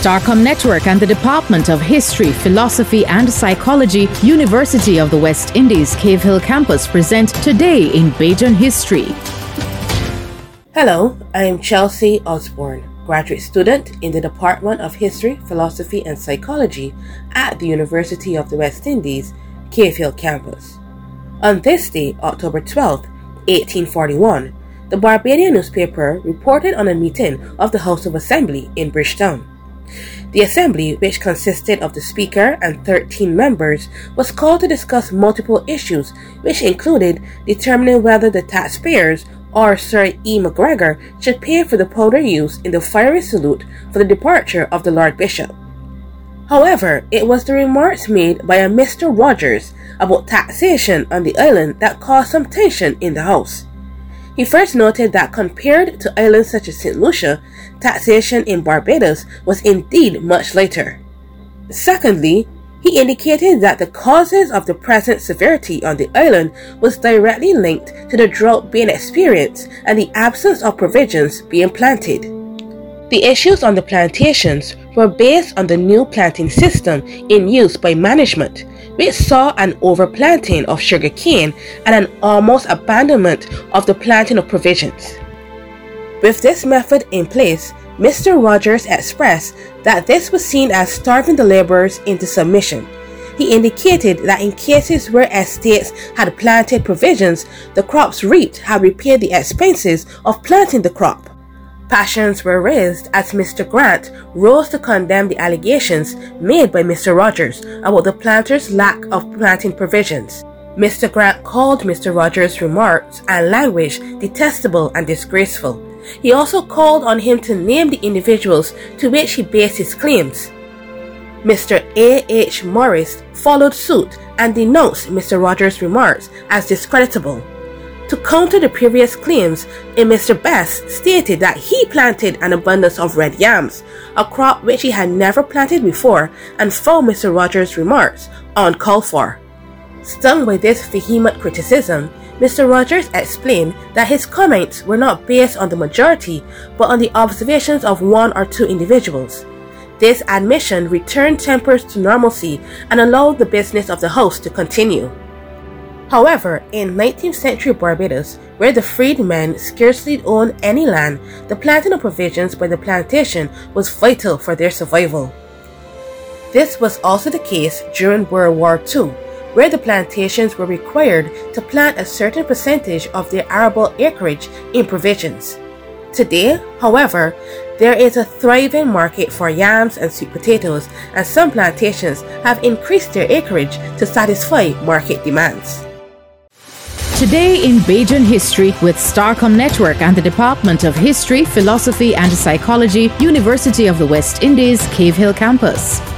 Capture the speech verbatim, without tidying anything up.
Starcom Network and the Department of History, Philosophy and Psychology, University of the West Indies, Cave Hill Campus present Today in Bajan History. Hello, I am Chelsea Osborne, graduate student in the Department of History, Philosophy and Psychology at the University of the West Indies, Cave Hill Campus. On this day, October twelfth, eighteen forty-one, the Barbadian newspaper reported on a meeting of the House of Assembly in Bridgetown. The assembly, which consisted of the Speaker and thirteen members, was called to discuss multiple issues, which included determining whether the taxpayers or Sir E. Macgregor should pay for the powder used in the firing salute for the departure of the Lord Bishop. However, it was the remarks made by a Mister Rogers about taxation on the island that caused some tension in the House. He first noted that compared to islands such as Saint Lucia, taxation in Barbados was indeed much lighter. Secondly, he indicated that the causes of the present severity on the island was directly linked to the drought being experienced and the absence of provisions being planted. The issues on the plantations were based on the new planting system in use by management, which saw an overplanting of sugarcane and an almost abandonment of the planting of provisions. With this method in place, Mister Rogers expressed that this was seen as starving the laborers into submission. He indicated that in cases where estates had planted provisions, the crops reaped had repaid the expenses of planting the crop. Passions were raised as Mister Grant rose to condemn the allegations made by Mister Rogers about the planters' lack of planting provisions. Mister Grant called Mister Rogers' remarks and language detestable and disgraceful. He also called on him to name the individuals to which he based his claims. Mister A. H. Morris followed suit and denounced Mister Rogers' remarks as discreditable. To counter the previous claims, a Mister Best stated that he planted an abundance of red yams, a crop which he had never planted before, and found Mister Rogers' remarks uncalled for. Stung by this vehement criticism, Mister Rogers explained that his comments were not based on the majority, but on the observations of one or two individuals. This admission returned tempers to normalcy and allowed the business of the House to continue. However, in nineteenth century Barbados, where the freedmen scarcely owned any land, the planting of provisions by the plantation was vital for their survival. This was also the case during World War Two, where the plantations were required to plant a certain percentage of their arable acreage in provisions. Today, however, there is a thriving market for yams and sweet potatoes, and some plantations have increased their acreage to satisfy market demands. Today in Bajan History with Starcom Network and the Department of History, Philosophy and Psychology, University of the West Indies, Cave Hill Campus.